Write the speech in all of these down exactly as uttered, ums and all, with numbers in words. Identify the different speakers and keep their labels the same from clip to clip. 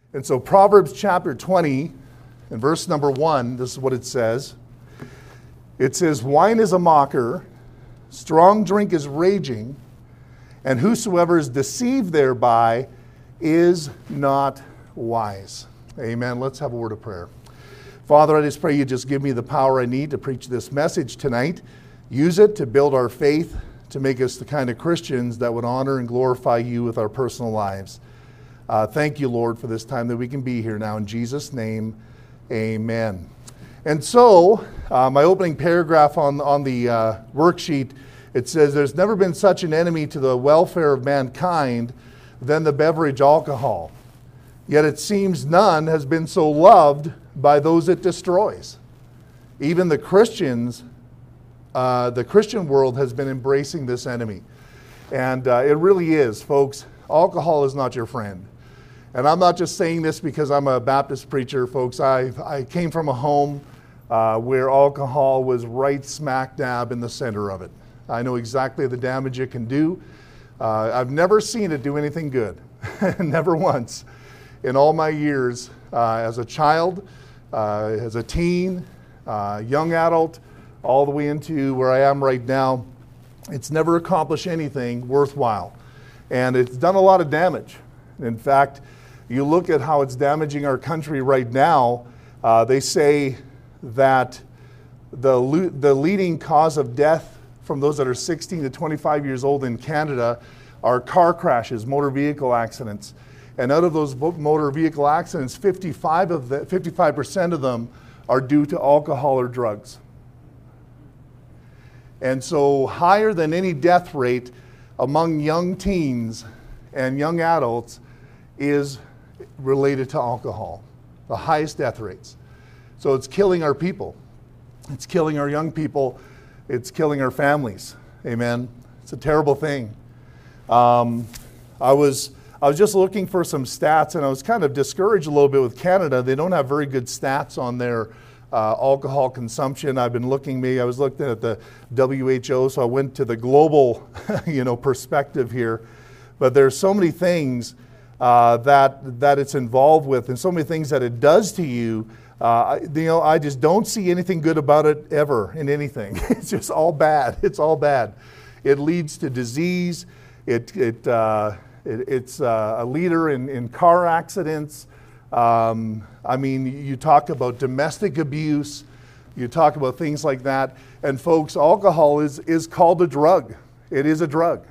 Speaker 1: And so Proverbs chapter twenty, and verse number one, this is what it says. It says, wine is a mocker, strong drink is raging, and whosoever is deceived thereby is not wise. Amen. Let's have a word of prayer. Father, I just pray you just give me the power I need to preach this message tonight. Use it to build our faith, to make us the kind of Christians that would honor and glorify you with our personal lives. Uh, thank you, Lord, for this time that we can be here now. In Jesus' name, amen. And so, uh, my opening paragraph on, on the uh, worksheet, it says, there's never been such an enemy to the welfare of mankind than the beverage alcohol. Yet it seems none has been so loved by those it destroys. Even the Christians, uh, the Christian world has been embracing this enemy. And uh, it really is, folks. Alcohol is not your friend. And I'm not just saying this because I'm a Baptist preacher, folks. I, I came from a home uh, where alcohol was right smack dab in the center of it. I know exactly the damage it can do. Uh, I've never seen it do anything good. Never once. In all my years uh, as a child, uh, as a teen, uh, young adult, all the way into where I am right now, it's never accomplished anything worthwhile. And it's done a lot of damage. In fact, you look at how it's damaging our country right now, uh, they say that the, lo- the leading cause of death from those that are sixteen to twenty-five years old in Canada are car crashes, motor vehicle accidents. And out of those motor vehicle accidents, fifty-five of the, fifty-five percent of them are due to alcohol or drugs. And so higher than any death rate among young teens and young adults is related to alcohol. The highest death rates. So it's killing our people. It's killing our young people. It's killing our families. Amen. It's a terrible thing. Um, I was... I was just looking for some stats, and I was kind of discouraged a little bit with Canada. They don't have very good stats on their uh, alcohol consumption. I've been looking, me, I was looking at the W H O, so I went to the global, you know, perspective here. But there's so many things uh, that that it's involved with, and so many things that it does to you. Uh, I, you know, I just don't see anything good about it ever in anything. It's just all bad. It's all bad. It leads to disease. It it. Uh, It, it's uh, a leader in, in car accidents. Um, I mean, you talk about domestic abuse. You talk about things like that. And folks, alcohol is, is called a drug. It is a drug.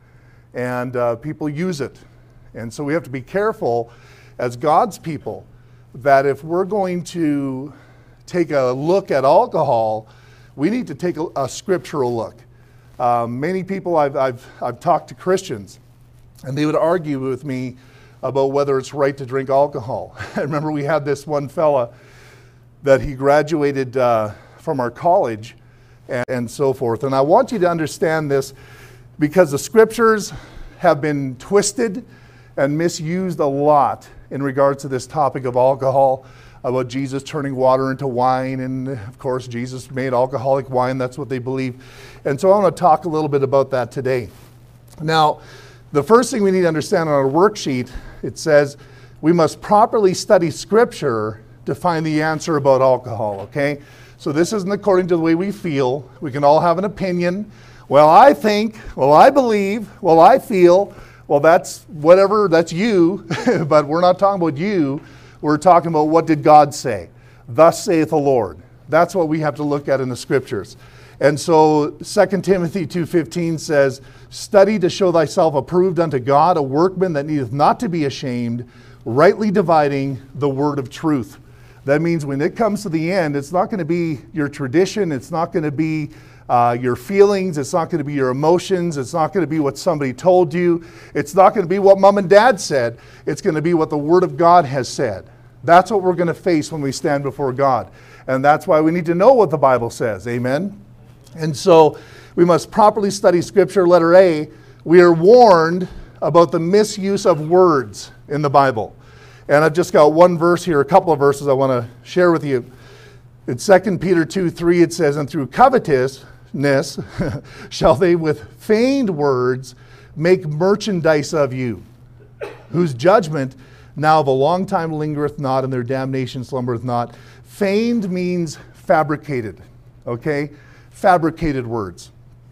Speaker 1: And uh, people use it. And so we have to be careful as God's people that if we're going to take a look at alcohol, we need to take a, a scriptural look. Um, many people, I've, I've, I've talked to Christians, and they would argue with me about whether it's right to drink alcohol. I remember we had this one fella that he graduated uh, from our college and, and so forth. And I want you to understand this because the scriptures have been twisted and misused a lot in regards to this topic of alcohol, about Jesus turning water into wine. And of course, Jesus made alcoholic wine. That's what they believe. And so I want to talk a little bit about that today. Now, the first thing we need to understand on our worksheet, it says we must properly study Scripture to find the answer about alcohol, okay? So this isn't according to the way we feel. We can all have an opinion. Well, I think, well, I believe, well, I feel, well, that's whatever, that's you, but we're not talking about you. We're talking about what did God say? Thus saith the Lord. That's what we have to look at in the Scriptures. And so Second Timothy two fifteen says, study to show thyself approved unto God, a workman that needeth not to be ashamed, rightly dividing the word of truth. That means when it comes to the end, it's not going to be your tradition, it's not going to be uh, your feelings, it's not going to be your emotions, it's not going to be what somebody told you, it's not going to be what mom and dad said, it's going to be what the Word of God has said. That's what we're going to face when we stand before God. And that's why we need to know what the Bible says. Amen? And so we must properly study Scripture. Letter A, we are warned about the misuse of words in the Bible. And I've just got one verse here, a couple of verses I want to share with you. In Second Peter two three, it says, and through covetousness shall they with feigned words make merchandise of you, whose judgment Now of a long time lingereth not, and their damnation slumbereth not. Feigned means fabricated, okay? Fabricated words.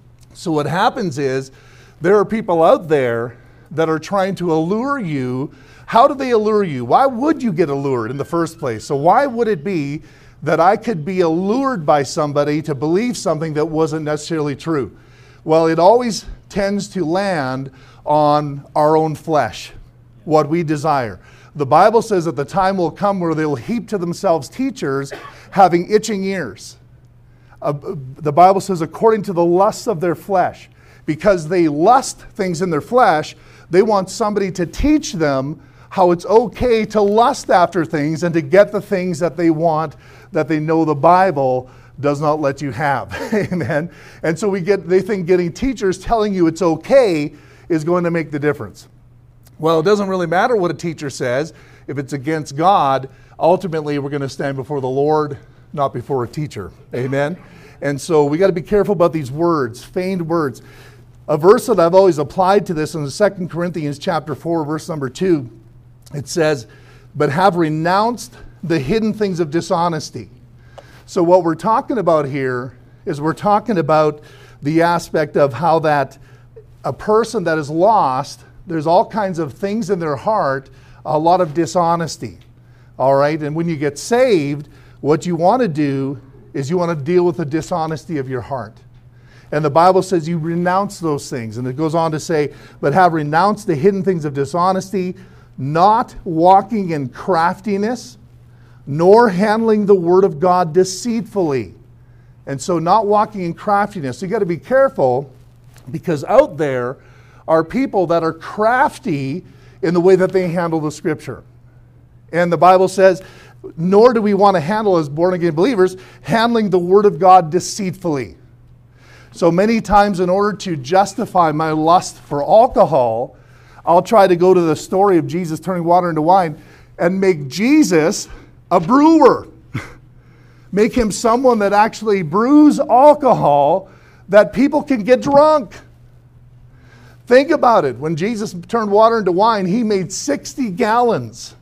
Speaker 1: So what happens is there are people out there that are trying to allure you. How do they allure you? Why would you get allured in the first place? So why would it be that I could be allured by somebody to believe something that wasn't necessarily true? Well, it always tends to land on our own flesh, what we desire. The Bible says that the time will come where they will heap to themselves teachers having itching ears. Uh, the Bible says according to the lusts of their flesh. Because they lust things in their flesh, they want somebody to teach them how it's okay to lust after things and to get the things that they want, that they know the Bible does not let you have. Amen. And so we get, they think getting teachers telling you it's okay is going to make the difference. Well, it doesn't really matter what a teacher says. If it's against God, ultimately we're going to stand before the Lord, not before a teacher. Amen. And so we got to be careful about these words, feigned words. A verse that I've always applied to this in the Second Corinthians chapter four, verse number two, it says, but have renounced the hidden things of dishonesty. So what we're talking about here is we're talking about the aspect of how that a person that is lost, there's all kinds of things in their heart, a lot of dishonesty. All right, and when you get saved, what you want to do is you want to deal with the dishonesty of your heart. And the Bible says you renounce those things. And it goes on to say, but have renounced the hidden things of dishonesty, not walking in craftiness, nor handling the word of God deceitfully. And so not walking in craftiness. So you got to be careful, because out there are people that are crafty in the way that they handle the Scripture. And the Bible says, nor do we want to handle as born-again believers, handling the word of God deceitfully. So many times in order to justify my lust for alcohol, I'll try to go to the story of Jesus turning water into wine and make Jesus a brewer. Make him someone that actually brews alcohol that people can get drunk. Think about it. When Jesus turned water into wine, he made sixty gallons.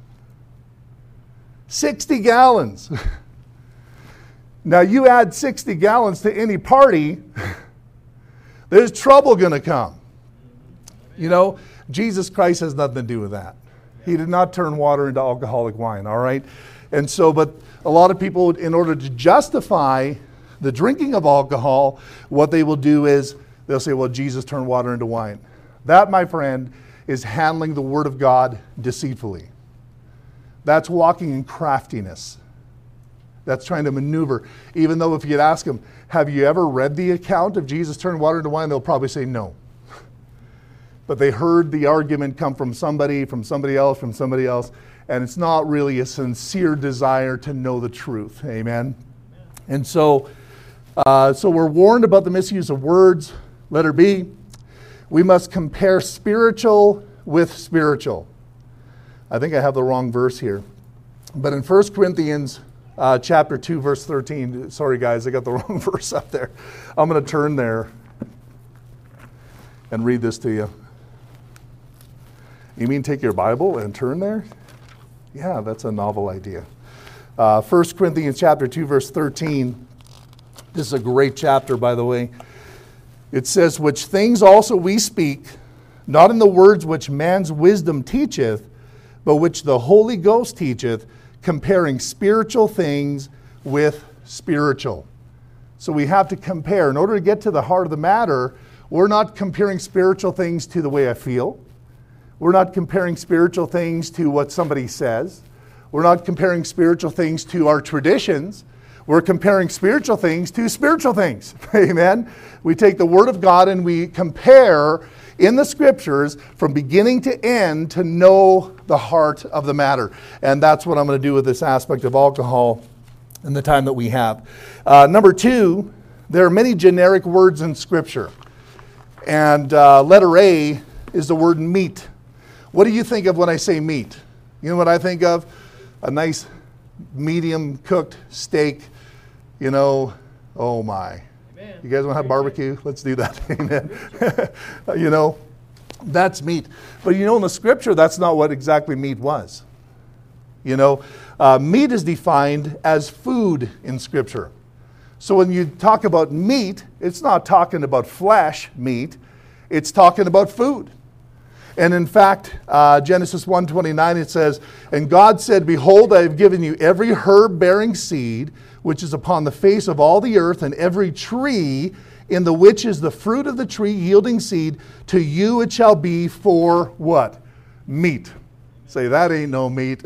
Speaker 1: sixty gallons. Now you add sixty gallons to any party, there's trouble going to come. You know, Jesus Christ has nothing to do with that. He did not turn water into alcoholic wine, all right? And so, but a lot of people, in order to justify the drinking of alcohol, what they will do is they'll say, well, Jesus turned water into wine. That, my friend, is handling the word of God deceitfully. That's walking in craftiness. That's trying to maneuver. Even though if you'd ask them, have you ever read the account of Jesus turning water into wine? They'll probably say no. But they heard the argument come from somebody, from somebody else, from somebody else, and it's not really a sincere desire to know the truth. Amen? And so, uh, so we're warned about the misuse of words. Letter B, we must compare spiritual with spiritual. I think I have the wrong verse here. But in First Corinthians uh, chapter two, verse thirteen, sorry guys, I got the wrong verse up there. I'm going to turn there and read this to you. You mean take your Bible and turn there? Yeah, that's a novel idea. Uh, First Corinthians chapter two, verse thirteen. This is a great chapter, by the way. It says, which things also we speak, not in the words which man's wisdom teacheth, but which the Holy Ghost teacheth, comparing spiritual things with spiritual. So we have to compare. In order to get to the heart of the matter, we're not comparing spiritual things to the way I feel. We're not comparing spiritual things to what somebody says. We're not comparing spiritual things to our traditions. We're comparing spiritual things to spiritual things. Amen? We take the Word of God and we compare in the Scriptures from beginning to end to know the heart of the matter. And that's what I'm going to do with this aspect of alcohol in the time that we have. Uh, number two, there are many generic words in Scripture. And uh, letter A is the word meat. What do you think of when I say meat? You know what I think of? A nice medium cooked steak, you know, oh my. Amen. You guys want to have barbecue? Let's do that. Amen. You know, that's meat. But you know, in the Scripture, that's not what exactly meat was. You know, uh, meat is defined as food in Scripture. So when you talk about meat, it's not talking about flesh meat, it's talking about food. And in fact, uh, Genesis one twenty-nine, it says, "And God said, Behold, I have given you every herb bearing seed, which is upon the face of all the earth, and every tree in the which is the fruit of the tree yielding seed, to you it shall be for" what? Meat. Say, that ain't no meat.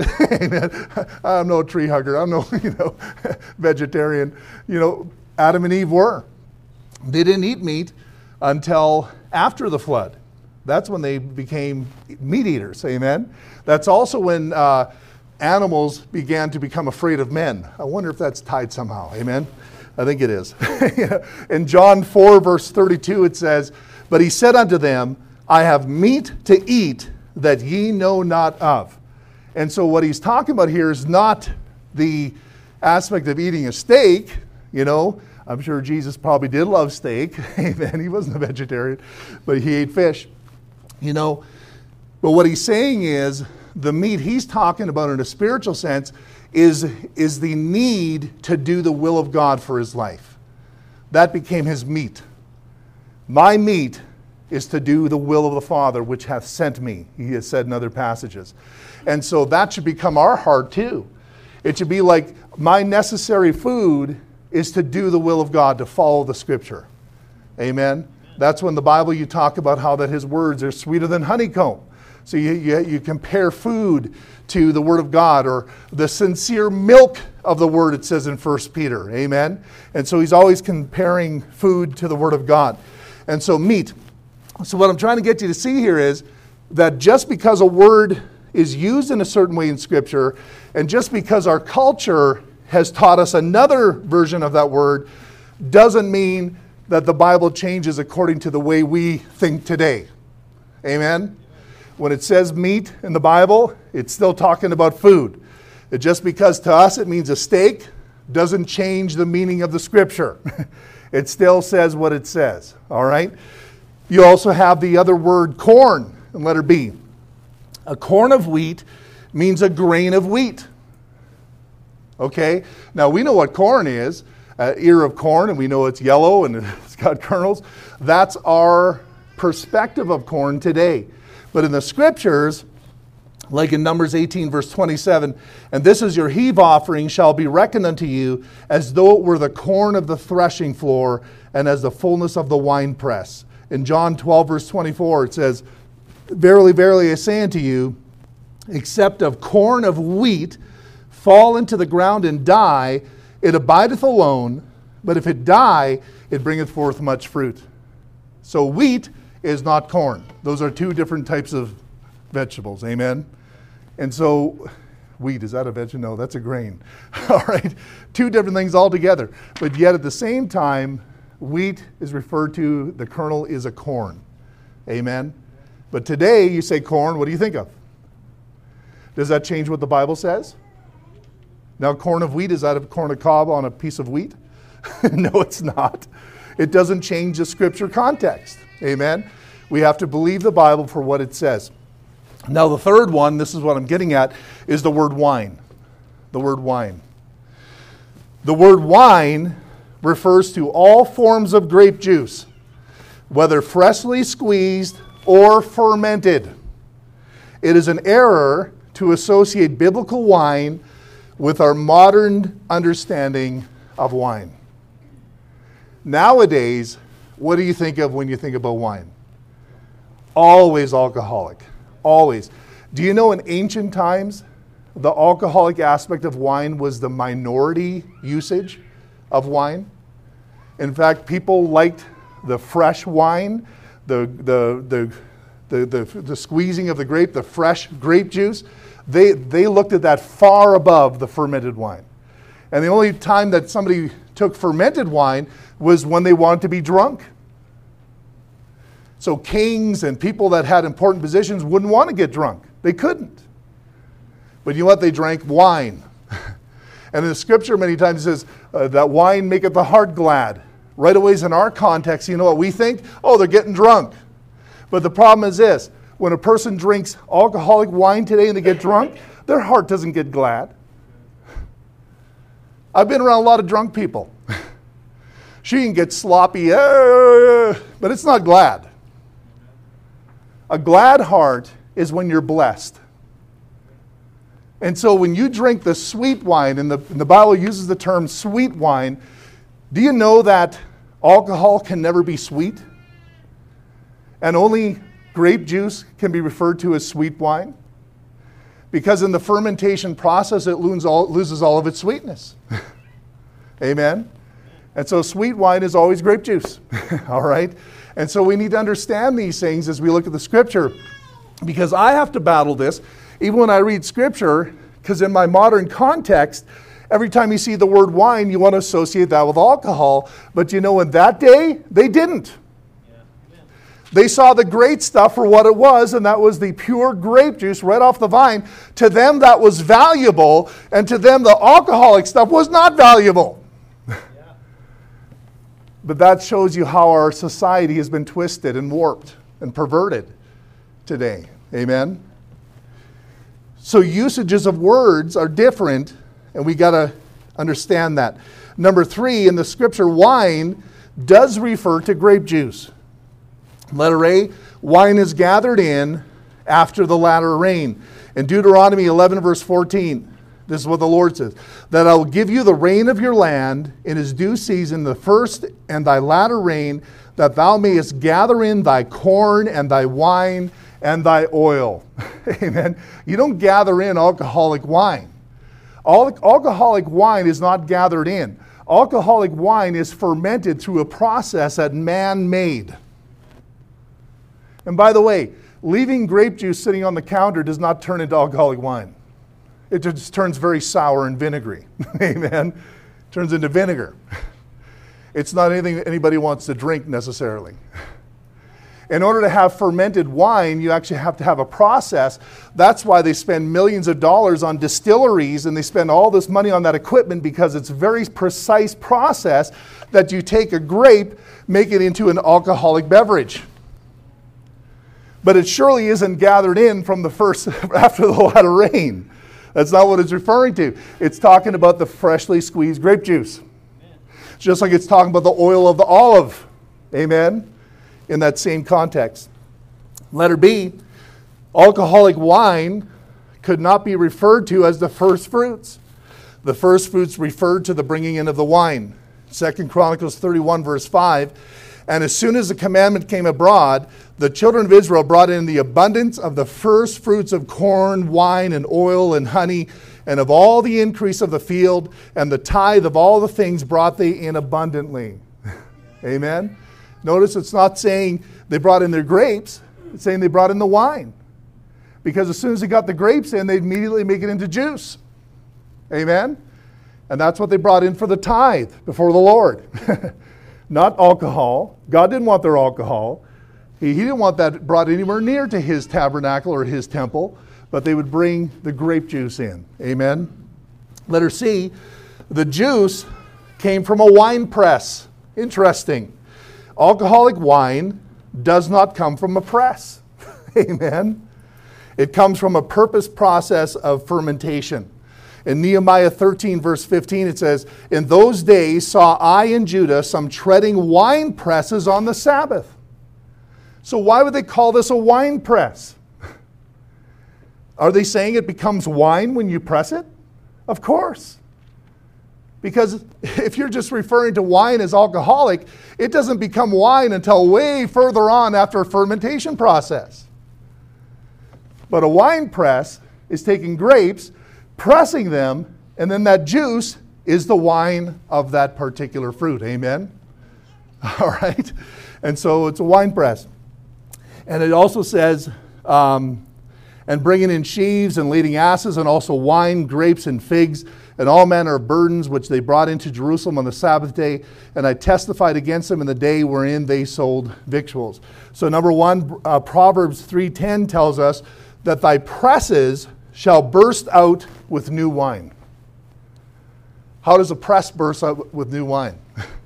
Speaker 1: I'm no tree hugger. I'm no, you know, vegetarian. You know, Adam and Eve were. They didn't eat meat until after the flood. That's when they became meat eaters. Amen. That's also when uh, animals began to become afraid of men. I wonder if that's tied somehow. Amen. I think it is. In John four, verse thirty-two, it says, "But he said unto them, I have meat to eat that ye know not of." And so what he's talking about here is not the aspect of eating a steak. You know, I'm sure Jesus probably did love steak. Amen. He wasn't a vegetarian, but he ate fish. You know, but what he's saying is the meat he's talking about in a spiritual sense is, is the need to do the will of God for his life. That became his meat. My meat is to do the will of the Father which hath sent me, he has said in other passages. And so that should become our heart too. It should be like, my necessary food is to do the will of God, to follow the Scripture. Amen? That's when the Bible, you talk about how that his words are sweeter than honeycomb. So you, you, you compare food to the Word of God, or the sincere milk of the Word, it says in First Peter. Amen? And so he's always comparing food to the Word of God. And so meat. So what I'm trying to get you to see here is that just because a word is used in a certain way in Scripture, and just because our culture has taught us another version of that word, doesn't mean that the Bible changes according to the way we think today. Amen? When it says meat in the Bible, it's still talking about food. It just because to us it means a steak doesn't change the meaning of the Scripture. It still says what it says. All right? You also have the other word corn in letter B. A corn of wheat means a grain of wheat. Okay? Now we know what corn is. An ear of corn, and we know it's yellow and it's got kernels. That's our perspective of corn today. But in the Scriptures, like in Numbers eighteen, verse twenty-seven, "And this is your heave offering shall be reckoned unto you as though it were the corn of the threshing floor and as the fullness of the winepress." In John twelve, verse twenty-four, it says, "Verily, verily, I say unto you, except of corn of wheat fall into the ground and die, it abideth alone, but if it die, it bringeth forth much fruit." So wheat is not corn. Those are two different types of vegetables. Amen? And so, wheat, is that a vegetable? No, that's a grain. All right? Two different things altogether. But yet at the same time, wheat is referred to, the kernel is a corn. Amen? But today, you say corn, what do you think of? Does that change what the Bible says? Now, corn of wheat, is that a corn of cob on a piece of wheat? No, it's not. It doesn't change the Scripture context. Amen? We have to believe the Bible for what it says. Now, the third one, this is what I'm getting at, is the word wine. The word wine. The word wine refers to all forms of grape juice, whether freshly squeezed or fermented. It is an error to associate biblical wine with our modern understanding of wine. Nowadays, what do you think of when you think about wine? Always alcoholic. Always. Do you know in ancient times, the alcoholic aspect of wine was the minority usage of wine? In fact, people liked the fresh wine, the, the, the, the, the, the squeezing of the grape, the fresh grape juice. They, they looked at that far above the fermented wine. And the only time that somebody took fermented wine was when they wanted to be drunk. So kings and people that had important positions wouldn't want to get drunk. They couldn't. But you know what? They drank wine. And in the Scripture many times it says, uh, that wine maketh the heart glad. Right away in our context, you know what we think? Oh, they're getting drunk. But the problem is this. When a person drinks alcoholic wine today and they get drunk, their heart doesn't get glad. I've been around a lot of drunk people. She can get sloppy, uh, but it's not glad. A glad heart is when you're blessed. And so when you drink the sweet wine, and the, and the Bible uses the term sweet wine, do you know that alcohol can never be sweet? And only grape juice can be referred to as sweet wine? Because in the fermentation process, it loses all, loses all of its sweetness. Amen? And so sweet wine is always grape juice. All right? And so we need to understand these things as we look at the Scripture. Because I have to battle this, even when I read Scripture, because in my modern context, every time you see the word wine, you want to associate that with alcohol. But you know, in that day, they didn't. They saw the great stuff for what it was, and that was the pure grape juice right off the vine. To them, that was valuable, and to them, the alcoholic stuff was not valuable. Yeah. But that shows you how our society has been twisted and warped and perverted today. Amen? So usages of words are different, and we got to understand that. Number three, in the Scripture, wine does refer to grape juice. Letter A, wine is gathered in after the latter rain. In Deuteronomy eleven, verse fourteen, this is what the Lord says, that I will give you the rain of your land in his due season, the first and thy latter rain, that thou mayest gather in thy corn and thy wine and thy oil. Amen. You don't gather in alcoholic wine. All alcoholic wine is not gathered in. Alcoholic wine is fermented through a process that man made. And by the way, leaving grape juice sitting on the counter does not turn into alcoholic wine. It just turns very sour and vinegary. Amen. Turns into vinegar. It's not anything anybody wants to drink necessarily. In order to have fermented wine, you actually have to have a process. That's why they spend millions of dollars on distilleries, and they spend all this money on that equipment, because it's a very precise process that you take a grape, make it into an alcoholic beverage. But it surely isn't gathered in from the first, after the latter rain. That's not what it's referring to. It's talking about the freshly squeezed grape juice. Amen. Just like it's talking about the oil of the olive. Amen? In that same context. Letter B, alcoholic wine could not be referred to as the first fruits. The first fruits referred to the bringing in of the wine. Second Chronicles thirty-one, verse five. And as soon as the commandment came abroad, the children of Israel brought in the abundance of the first fruits of corn, wine, and oil, and honey, and of all the increase of the field, and the tithe of all the things brought they in abundantly. Amen? Notice it's not saying they brought in their grapes. It's saying they brought in the wine. Because as soon as they got the grapes in, they immediately make it into juice. Amen? And that's what they brought in for the tithe before the Lord. Not alcohol. God didn't want their alcohol. He, he didn't want that brought anywhere near to his tabernacle or his temple, but they would bring the grape juice in. Amen? Letter C, the juice came from a wine press. Interesting. Alcoholic wine does not come from a press. Amen? It comes from a purpose process of fermentation. In Nehemiah thirteen, verse fifteen, it says, in those days saw I in Judah some treading wine presses on the Sabbath. So why would they call this a wine press? Are they saying it becomes wine when you press it? Of course. Because if you're just referring to wine as alcoholic, it doesn't become wine until way further on after a fermentation process. But a wine press is taking grapes, pressing them, and then that juice is the wine of that particular fruit. Amen? All right? And so it's a wine press. And it also says, um, and bringing in sheaves and leading asses, and also wine, grapes, and figs, and all manner of burdens, which they brought into Jerusalem on the Sabbath day. And I testified against them in the day wherein they sold victuals. So number one, uh, Proverbs three ten tells us that thy presses shall burst out with new wine. How does a press burst out with new wine?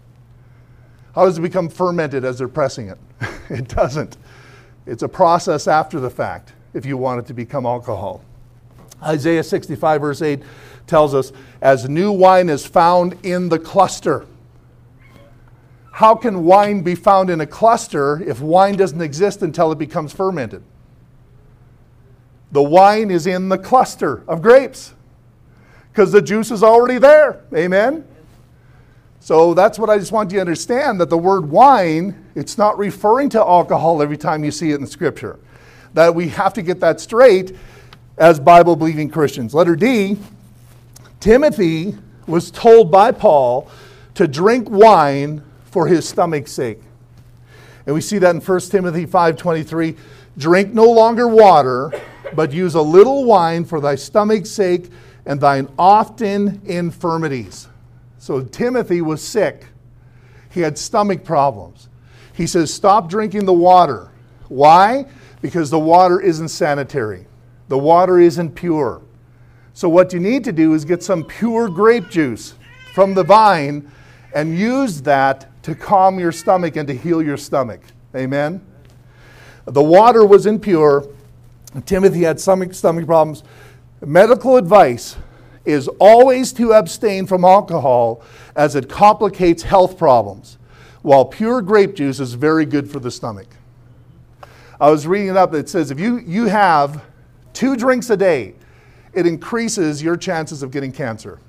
Speaker 1: How does it become fermented as they're pressing it? It doesn't. It's a process after the fact if you want it to become alcohol. Isaiah sixty-five verse eight tells us, as new wine is found in the cluster. How can wine be found in a cluster if wine doesn't exist until it becomes fermented? The wine is in the cluster of grapes because the juice is already there. Amen? So that's what I just want you to understand, that the word wine, it's not referring to alcohol every time you see it in Scripture. That we have to get that straight as Bible-believing Christians. Letter D, Timothy was told by Paul to drink wine for his stomach's sake. And we see that in First Timothy five twenty-three. Drink no longer water, but use a little wine for thy stomach's sake and thine often infirmities. So Timothy was sick. He had stomach problems. He says, stop drinking the water. Why? Because the water isn't sanitary. The water isn't pure. So what you need to do is get some pure grape juice from the vine and use that to calm your stomach and to heal your stomach. Amen? The water was impure. Timothy had stomach, stomach problems. Medical advice is always to abstain from alcohol as it complicates health problems, while pure grape juice is very good for the stomach. I was reading it up. It says if you, you have two drinks a day, it increases your chances of getting cancer.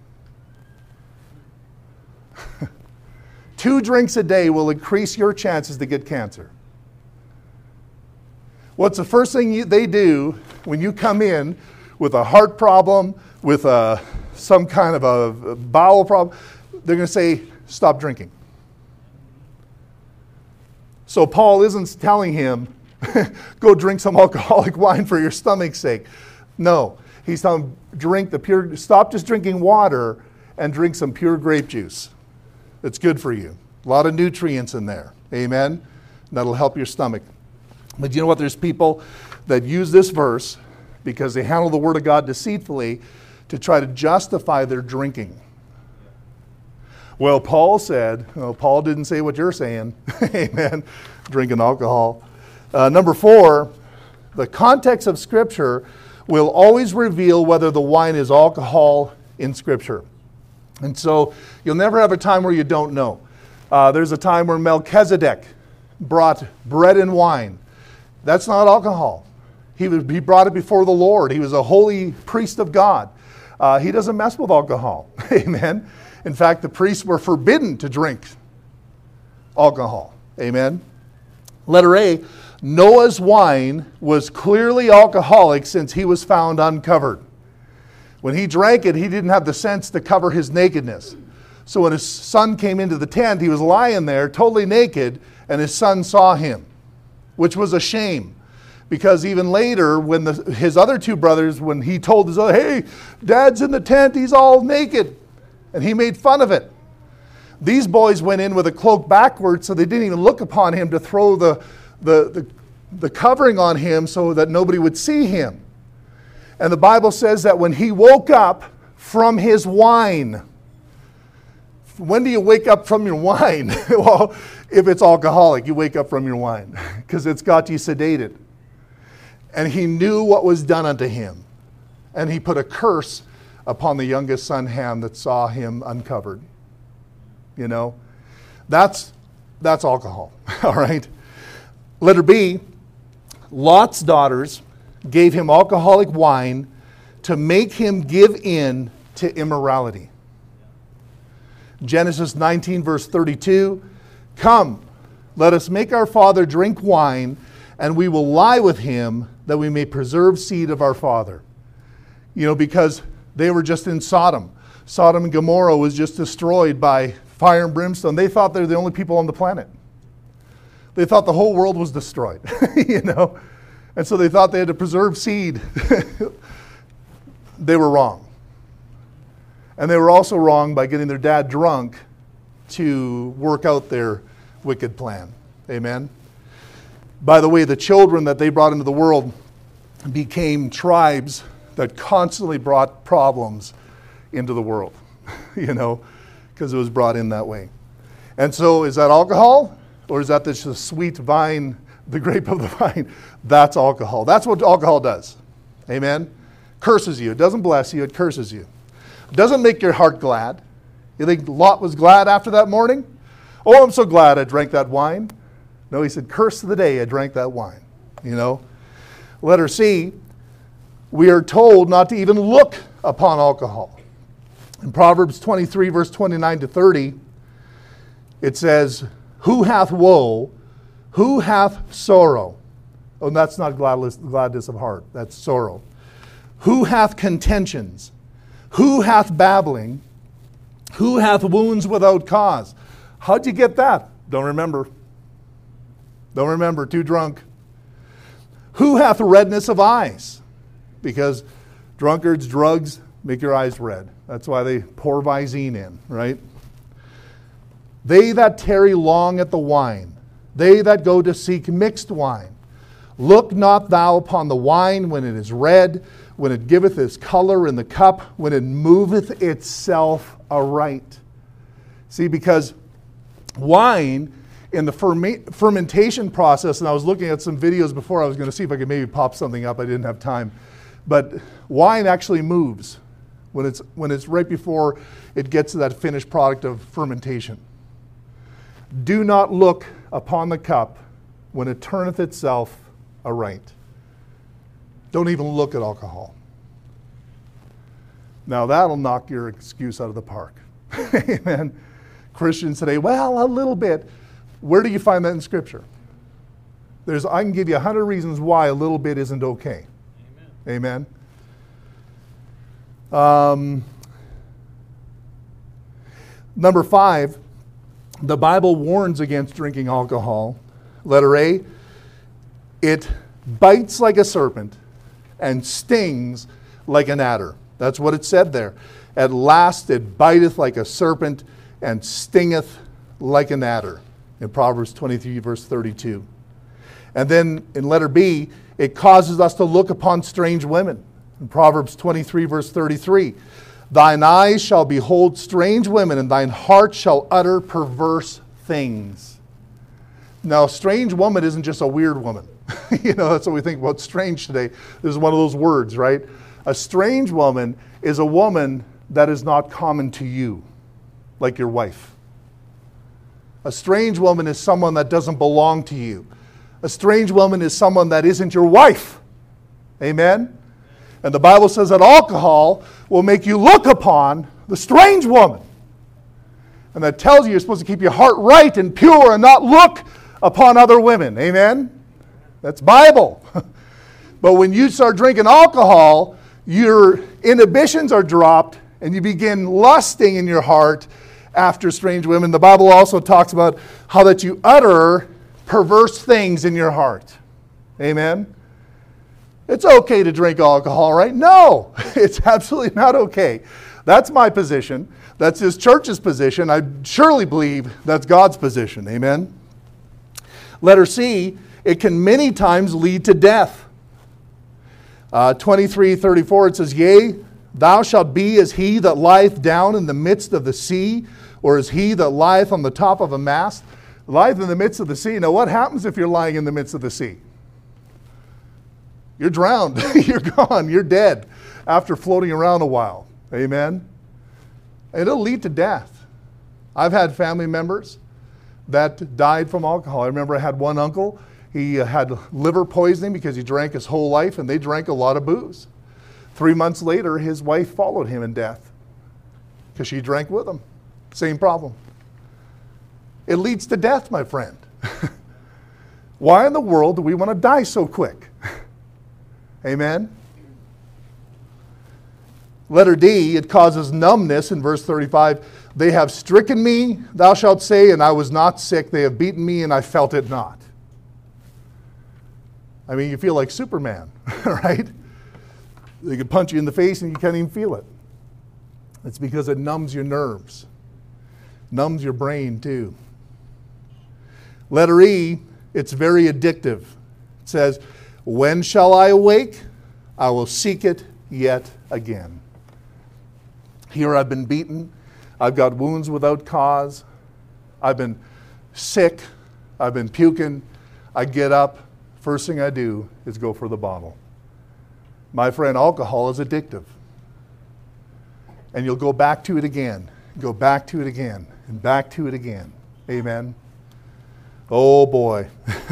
Speaker 1: Two drinks a day will increase your chances to get cancer. What's the first thing you, they do when you come in with a heart problem, with a, some kind of a bowel problem? They're going to say, stop drinking. So Paul isn't telling him, go drink some alcoholic wine for your stomach's sake. No, he's telling him, drink the pure, stop just drinking water and drink some pure grape juice. It's good for you. A lot of nutrients in there. Amen? That'll help your stomach. But you know what? There's people that use this verse because they handle the Word of God deceitfully to try to justify their drinking. Well, Paul said, well, Paul didn't say what you're saying. Amen. Drinking alcohol. Uh, number four, the context of Scripture will always reveal whether the wine is alcohol in Scripture. And so you'll never have a time where you don't know. Uh, there's a time where Melchizedek brought bread and wine. That's not alcohol. He, was, he brought it before the Lord. He was a holy priest of God. Uh, he doesn't mess with alcohol. Amen. In fact, the priests were forbidden to drink alcohol. Amen. Letter A, Noah's wine was clearly alcoholic since he was found uncovered. When he drank it, he didn't have the sense to cover his nakedness. So when his son came into the tent, he was lying there totally naked, and his son saw him, which was a shame. Because even later, when the, his other two brothers, when he told his other, hey, Dad's in the tent, he's all naked. And he made fun of it. These boys went in with a cloak backwards, so they didn't even look upon him to throw the, the, the, the covering on him so that nobody would see him. And the Bible says that when he woke up from his wine, when do you wake up from your wine? Well, if it's alcoholic, you wake up from your wine because it's got you sedated. And he knew what was done unto him. And he put a curse upon the youngest son Ham that saw him uncovered. You know, that's, that's alcohol, all right? Letter B, Lot's daughters gave him alcoholic wine to make him give in to immorality. Genesis nineteen verse thirty-two, come, let us make our father drink wine, and we will lie with him that we may preserve seed of our father. You know, because they were just in Sodom. Sodom and Gomorrah was just destroyed by fire and brimstone. They thought they were the only people on the planet. They thought the whole world was destroyed, you know. And so they thought they had to preserve seed. They were wrong. And they were also wrong by getting their dad drunk to work out their wicked plan. Amen. By the way, the children that they brought into the world became tribes that constantly brought problems into the world, you know, because it was brought in that way. And so is that alcohol? Or is that this sweet vine, the grape of the vine? That's alcohol. That's what alcohol does. Amen? Curses you. It doesn't bless you, it curses you. It doesn't make your heart glad. You think Lot was glad after that morning? Oh, I'm so glad I drank that wine. No, he said, curse the day I drank that wine. You know? Letter C, we are told not to even look upon alcohol. In Proverbs twenty-three, verse twenty-nine to thirty, it says, who hath woe? Who hath sorrow? Oh, and that's not gladness, gladness of heart. That's sorrow. Who hath contentions? Who hath babbling? Who hath wounds without cause? How'd you get that? Don't remember. Don't remember. Too drunk. Who hath redness of eyes? Because drunkards, drugs make your eyes red. That's why they pour Visine in, right? They that tarry long at the wine, they that go to seek mixed wine. Look not thou upon the wine when it is red, when it giveth its color in the cup, when it moveth itself aright. See, because wine in the ferme- fermentation process, and I was looking at some videos before, I was going to see if I could maybe pop something up. I didn't have time. But wine actually moves when it's, when it's right before it gets to that finished product of fermentation. Do not look upon the cup when it turneth itself aright. Don't even look at alcohol. Now that'll knock your excuse out of the park. Amen. Christians today, well, a little bit. Where do you find that in Scripture? There's, I can give you a hundred reasons why a little bit isn't okay. Amen. Amen. Um, number five, the Bible warns against drinking alcohol. Letter A, it bites like a serpent and stings like an adder. That's what it said there. At last it biteth like a serpent and stingeth like an adder. In Proverbs twenty-three, verse thirty-two. And then in letter B, it causes us to look upon strange women. In Proverbs twenty-three, verse thirty-three. Thine eyes shall behold strange women, and thine heart shall utter perverse things. Now, strange woman isn't just a weird woman. You know, that's what we think about strange today. This is one of those words, right? A strange woman is a woman that is not common to you, like your wife. A strange woman is someone that doesn't belong to you. A strange woman is someone that isn't your wife. Amen? And the Bible says that alcohol will make you look upon the strange woman. And that tells you you're supposed to keep your heart right and pure and not look upon other women. Amen? That's Bible. But when you start drinking alcohol, your inhibitions are dropped and you begin lusting in your heart after strange women. The Bible also talks about how that you utter perverse things in your heart. Amen? It's okay to drink alcohol, right? No, it's absolutely not okay. That's my position. That's this church's position. I surely believe that's God's position. Amen? Letter C, it can many times lead to death. Uh, twenty-three thirty-four, it says, Yea, thou shalt be as he that lieth down in the midst of the sea, or as he that lieth on the top of a mast. Lieth in the midst of the sea. Now what happens if you're lying in the midst of the sea? You're drowned. You're gone. You're dead after floating around a while. Amen? And it'll lead to death. I've had family members that died from alcohol. I remember I had one uncle. He had liver poisoning because he drank his whole life, and they drank a lot of booze. Three months later, his wife followed him in death because she drank with him. Same problem. It leads to death, my friend. Why in the world do we want to die so quick? Amen? Letter D, it causes numbness in verse thirty-five. They have stricken me, thou shalt say, and I was not sick. They have beaten me, and I felt it not. I mean, you feel like Superman, right? They could punch you in the face and you can't even feel it. It's because it numbs your nerves. Numbs your brain too. Letter E, it's very addictive. It says, when shall I awake? I will seek it yet again. Here I've been beaten. I've got wounds without cause. I've been sick. I've been puking. I get up. First thing I do is go for the bottle. My friend, alcohol is addictive. And you'll go back to it again, go back to it again, and back to it again. Amen. Oh boy.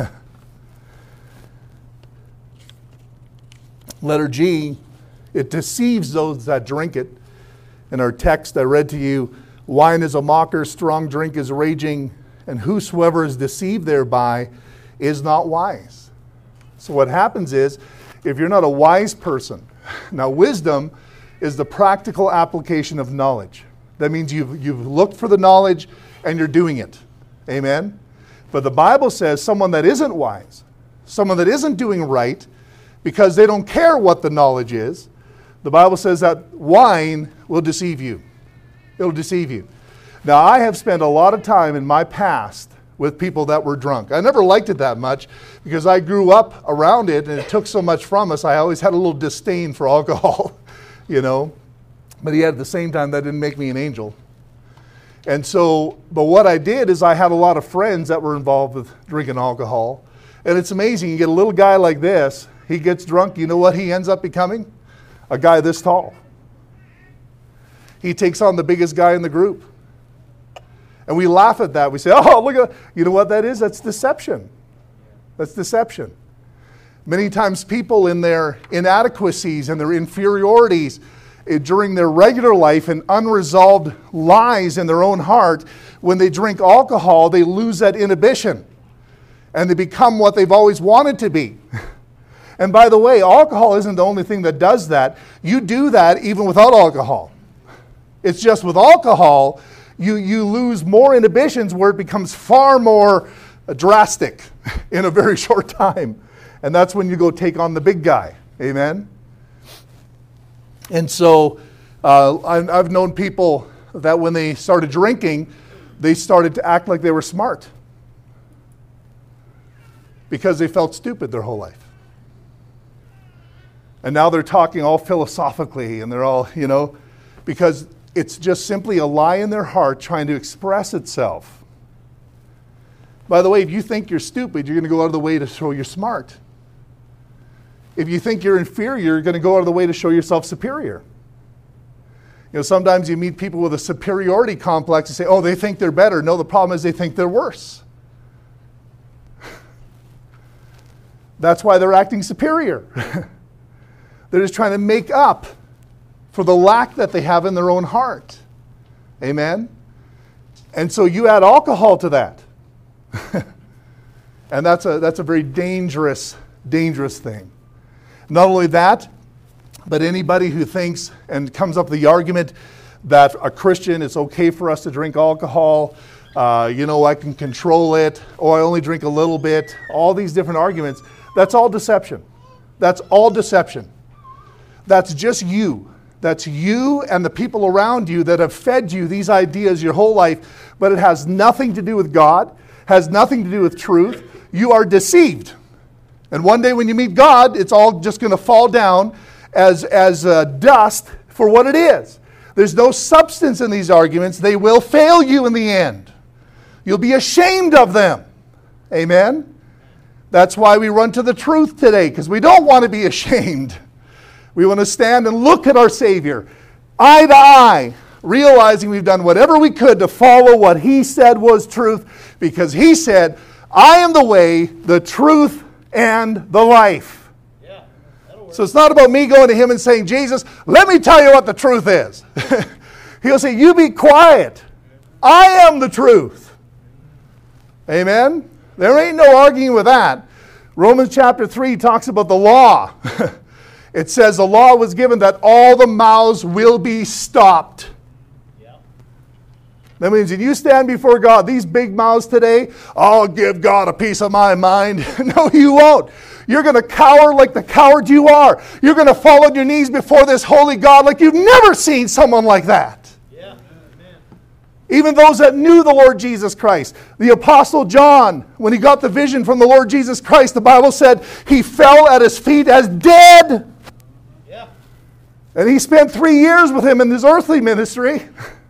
Speaker 1: Letter G, it deceives those that drink it. In our text I read to you, wine is a mocker, strong drink is raging, and whosoever is deceived thereby is not wise. So what happens is, if you're not a wise person, now wisdom is the practical application of knowledge. That means you've, you've looked for the knowledge and you're doing it. Amen? But the Bible says someone that isn't wise, someone that isn't doing right, because they don't care what the knowledge is, the Bible says that wine will deceive you. It'll deceive you. Now, I have spent a lot of time in my past with people that were drunk. I never liked it that much because I grew up around it and it took so much from us. I always had a little disdain for alcohol, you know. But yet at the same time, that didn't make me an angel. And so, but what I did is I had a lot of friends that were involved with drinking alcohol. And it's amazing. You get a little guy like this, he gets drunk. You know what he ends up becoming? A guy this tall. He takes on the biggest guy in the group. And we laugh at that. We say, oh, look at, you know what that is? That's deception. That's deception. Many times people in their inadequacies and their inferiorities eh, during their regular life and unresolved lies in their own heart, when they drink alcohol, they lose that inhibition. And they become what they've always wanted to be. And by the way, alcohol isn't the only thing that does that. You do that even without alcohol. It's just with alcohol, you, you lose more inhibitions where it becomes far more drastic in a very short time. And that's when you go take on the big guy. Amen? And so uh, I, I've known people that when they started drinking, they started to act like they were smart because they felt stupid their whole life. And now they're talking all philosophically and they're all, you know, because it's just simply a lie in their heart trying to express itself. By the way, if you think you're stupid, you're going to go out of the way to show you're smart. If you think you're inferior, you're going to go out of the way to show yourself superior. You know, sometimes you meet people with a superiority complex and say, oh, they think they're better. No, the problem is they think they're worse. That's why they're acting superior. They're just trying to make up for the lack that they have in their own heart. Amen? And so you add alcohol to that. And that's a, that's a very dangerous, dangerous thing. Not only that, but anybody who thinks and comes up with the argument that a Christian, it's okay for us to drink alcohol, uh, you know, I can control it, or I only drink a little bit, all these different arguments, that's all deception. That's all deception. That's just you. That's you and the people around you that have fed you these ideas your whole life, but it has nothing to do with God, has nothing to do with truth. You are deceived. And one day when you meet God, it's all just going to fall down as, as uh, dust for what it is. There's no substance in these arguments. They will fail you in the end. You'll be ashamed of them. Amen? That's why we run to the truth today, because we don't want to be ashamed. We want to stand and look at our Savior, eye to eye, realizing we've done whatever we could to follow what He said was truth, because He said, I am the way, the truth, and the life. Yeah, so it's not about me going to Him and saying, Jesus, let me tell you what the truth is. He'll say, you be quiet. I am the truth. Amen? There ain't no arguing with that. Romans chapter three talks about the law. It says the law was given that all the mouths will be stopped. Yeah. That means if you stand before God, these big mouths today, I'll give God a piece of my mind. No, you won't. You're going to cower like the coward you are. You're going to fall on your knees before this holy God like you've never seen someone like that. Yeah. Amen. Even those that knew the Lord Jesus Christ. The Apostle John, when he got the vision from the Lord Jesus Christ, the Bible said he fell at his feet as dead. And he spent three years with him in his earthly ministry.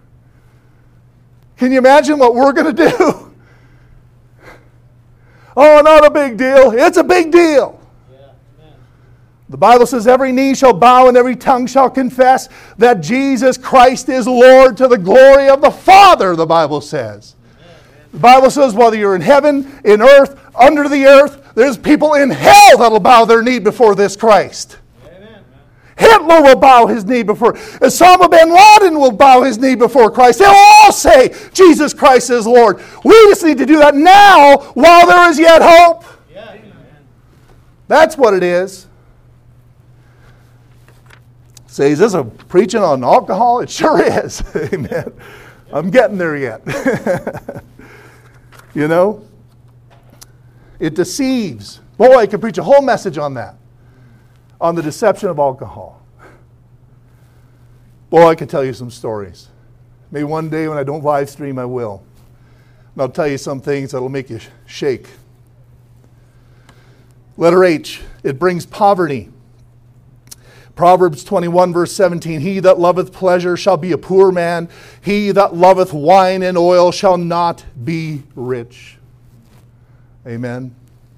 Speaker 1: Can you imagine what we're going to do? Oh, not a big deal. It's a big deal. Yeah, The Bible says every knee shall bow and every tongue shall confess that Jesus Christ is Lord to the glory of the Father, the Bible says. The Bible says whether you're in heaven, in earth, under the earth, there's people in hell that'll bow their knee before this Christ. Amen. Hitler will bow his knee before. Osama bin Laden will bow his knee before Christ. They'll all say Jesus Christ is Lord. We just need to do that now while there is yet hope. Yeah. That's what it is. Say, is this a preaching on alcohol? It sure is. Amen. I'm getting there yet. You know? It deceives. Boy, I could preach a whole message on that. On the deception of alcohol. Boy, I could tell you some stories. Maybe one day when I don't live stream, I will. And I'll tell you some things that'll make you shake. Letter H, it brings poverty. Proverbs twenty-one, verse seventeen, he that loveth pleasure shall be a poor man. He that loveth wine and oil shall not be rich. Amen.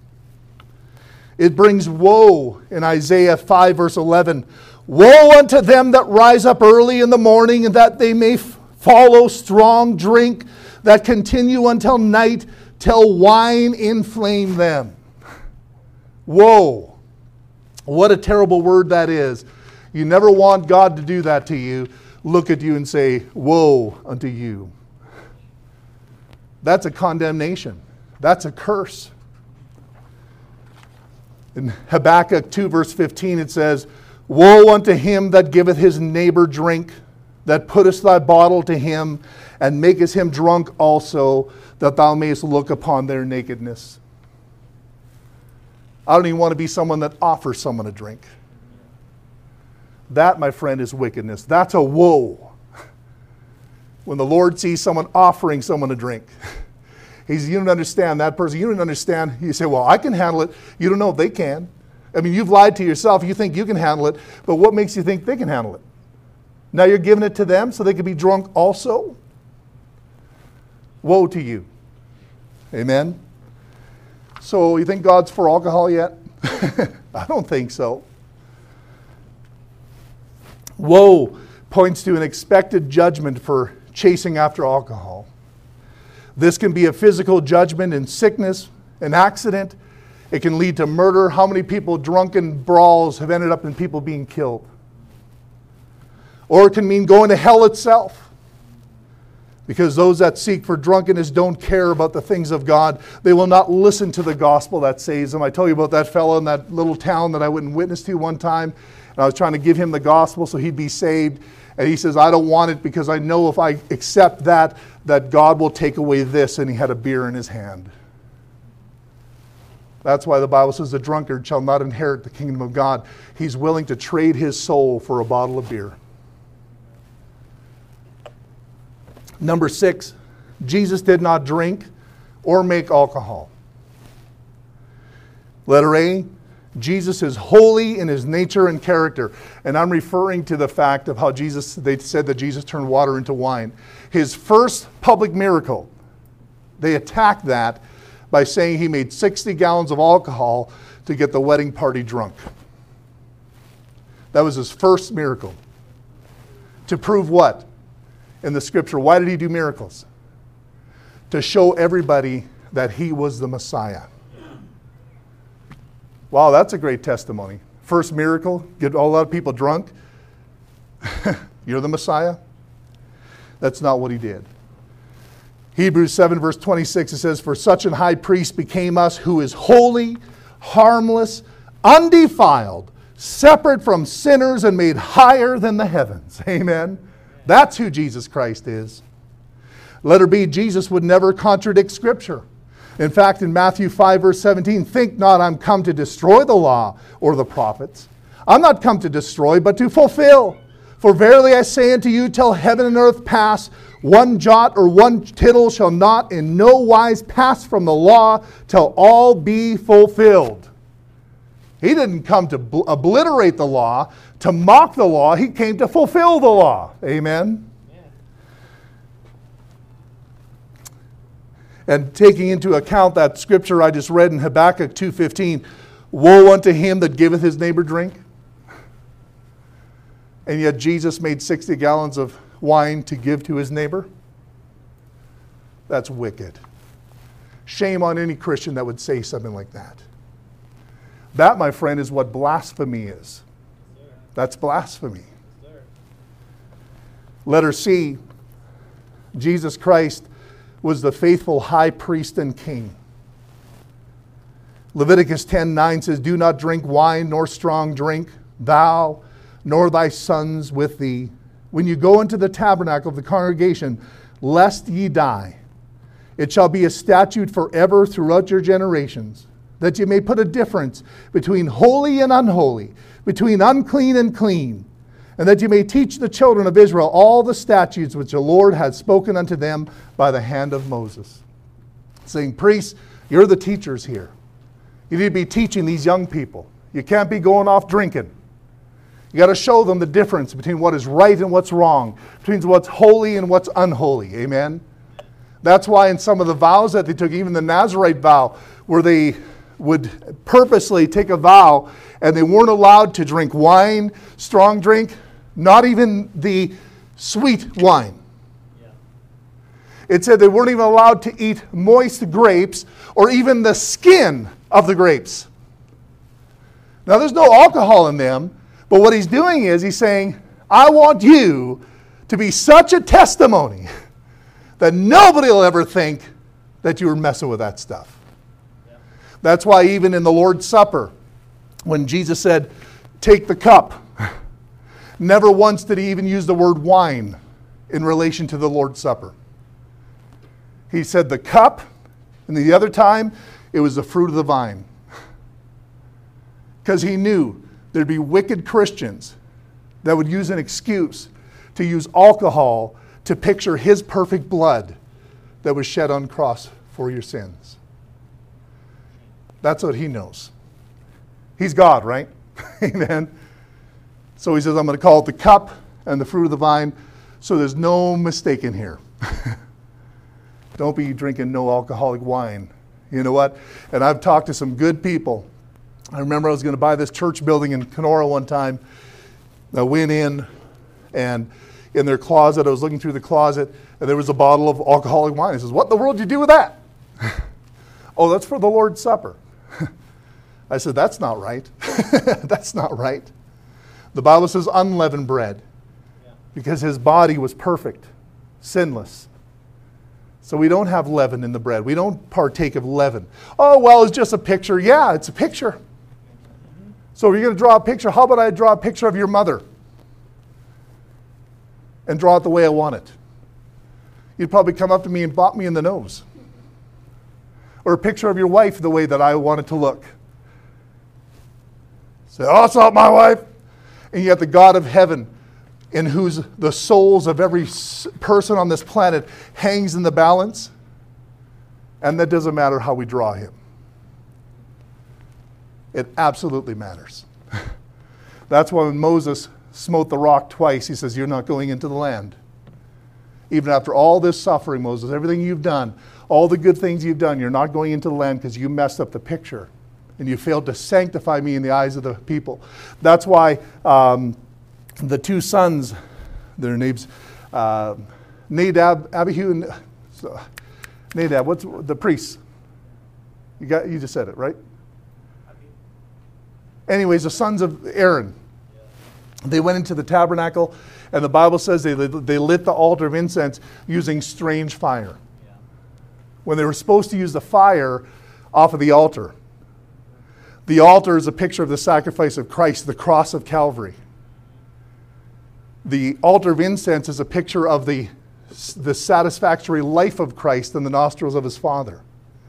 Speaker 1: It brings woe in Isaiah five, verse eleven. Woe unto them that rise up early in the morning, and that they may f- follow strong drink, that continue until night, till wine inflame them. Woe. What a terrible word that is. You never want God to do that to you. Look at you and say, woe unto you. That's a condemnation. That's a curse. In Habakkuk two, verse fifteen, it says, woe unto him that giveth his neighbor drink, that puttest thy bottle to him, and makest him drunk also, that thou mayest look upon their nakedness. I don't even want to be someone that offers someone a drink. That, my friend, is wickedness. That's a woe. When the Lord sees someone offering someone a drink, He's, you don't understand that person. You don't understand. You say, well, I can handle it. You don't know if they can. I mean, you've lied to yourself. You think you can handle it, but what makes you think they can handle it? Now you're giving it to them so they can be drunk also? Woe to you. Amen? So you think God's for alcohol yet? I don't think so. Woe points to an expected judgment for chasing after alcohol. This can be a physical judgment in sickness, an accident. It can lead to murder. How many people, drunken brawls, have ended up in people being killed? Or it can mean going to hell itself. Because those that seek for drunkenness don't care about the things of God. They will not listen to the gospel that saves them. I told you about that fellow in that little town that I went and witnessed to one time. And I was trying to give him the gospel so he'd be saved. And he says, I don't want it because I know if I accept that, that God will take away this. And he had a beer in his hand. That's why the Bible says the drunkard shall not inherit the kingdom of God. He's willing to trade his soul for a bottle of beer. Number six, Jesus did not drink or make alcohol. Letter A, Jesus is holy in his nature and character. And I'm referring to the fact of how Jesus, they said that Jesus turned water into wine. His first public miracle, they attacked that by saying he made sixty gallons of alcohol to get the wedding party drunk. That was his first miracle. To prove what? In the scripture, why did he do miracles? To show everybody that he was the Messiah. Wow, that's a great testimony. First miracle, get a lot of people drunk. You're the Messiah? That's not what he did. Hebrews seven, verse twenty-six, it says, for such an high priest became us, who is holy, harmless, undefiled, separate from sinners, and made higher than the heavens. Amen. That's who Jesus Christ is. Letter B, Jesus would never contradict Scripture. In fact, in Matthew five, verse seventeen, think not I'm come to destroy the law or the prophets. I'm not come to destroy, but to fulfill. For verily I say unto you, till heaven and earth pass, one jot or one tittle shall not in no wise pass from the law, till all be fulfilled. He didn't come to bl- obliterate the law, to mock the law. He came to fulfill the law. Amen? Yeah. And taking into account that scripture I just read in Habakkuk two fifteen, Woe unto him that giveth his neighbor drink. And yet Jesus made sixty gallons of wine to give to his neighbor. That's wicked. Shame on any Christian that would say something like that. That, my friend, is what blasphemy is. That's blasphemy. Letter C, Jesus Christ was the faithful high priest and king. Leviticus ten nine says, do not drink wine nor strong drink, thou nor thy sons with thee, when you go into the tabernacle of the congregation, lest ye die. It shall be a statute forever throughout your generations, that you may put a difference between holy and unholy, between unclean and clean, and that you may teach the children of Israel all the statutes which the Lord has spoken unto them by the hand of Moses. Saying, priests, you're the teachers here. You need to be teaching these young people. You can't be going off drinking. You got to show them the difference between what is right and what's wrong, between what's holy and what's unholy. Amen? That's why in some of the vows that they took, even the Nazarite vow, where they would purposely take a vow and they weren't allowed to drink wine, strong drink, not even the sweet wine. Yeah. It said they weren't even allowed to eat moist grapes or even the skin of the grapes. Now there's no alcohol in them, but what he's doing is he's saying, I want you to be such a testimony that nobody will ever think that you were messing with that stuff. Yeah. That's why even in the Lord's Supper, when Jesus said, take the cup, never once did he even use the word wine in relation to the Lord's Supper. He said the cup, and the other time, it was the fruit of the vine. Because he knew there'd be wicked Christians that would use an excuse to use alcohol to picture his perfect blood that was shed on the cross for your sins. That's what he knows. He's God, right? Amen. So he says, I'm going to call it the cup and the fruit of the vine, so there's no mistake in here. Don't be drinking no alcoholic wine. You know what? And I've talked to some good people. I remember I was going to buy this church building in Kenora one time. I went in, and in their closet, I was looking through the closet, and there was a bottle of alcoholic wine. He says, what in the world did you do with that? Oh, that's for the Lord's Supper. I said, that's not right. That's not right. The Bible says unleavened bread, because his body was perfect, sinless. So we don't have leaven in the bread. We don't partake of leaven. Oh, well, it's just a picture. Yeah, it's a picture. So if you're going to draw a picture, how about I draw a picture of your mother and draw it the way I want it? You'd probably come up to me and bop me in the nose. Or a picture of your wife the way that I want it to look. Say, oh, it's not my wife. And yet the God of heaven, in whose the souls of every person on this planet hangs in the balance, and that doesn't matter how we draw him. It absolutely matters. That's why when Moses smote the rock twice, he says, you're not going into the land. Even after all this suffering, Moses, everything you've done, all the good things you've done, you're not going into the land because you messed up the picture and you failed to sanctify me in the eyes of the people. That's why um, the two sons, their names, uh, Nadab, Abihu, and uh, Nadab, what's the priests? You got, you just said it, right? Anyways, the sons of Aaron, they went into the tabernacle, and the Bible says they, they lit the altar of incense using strange fire. Yeah. When they were supposed to use the fire off of the altar. The altar is a picture of the sacrifice of Christ, the cross of Calvary. The altar of incense is a picture of the, the satisfactory life of Christ in the nostrils of his Father.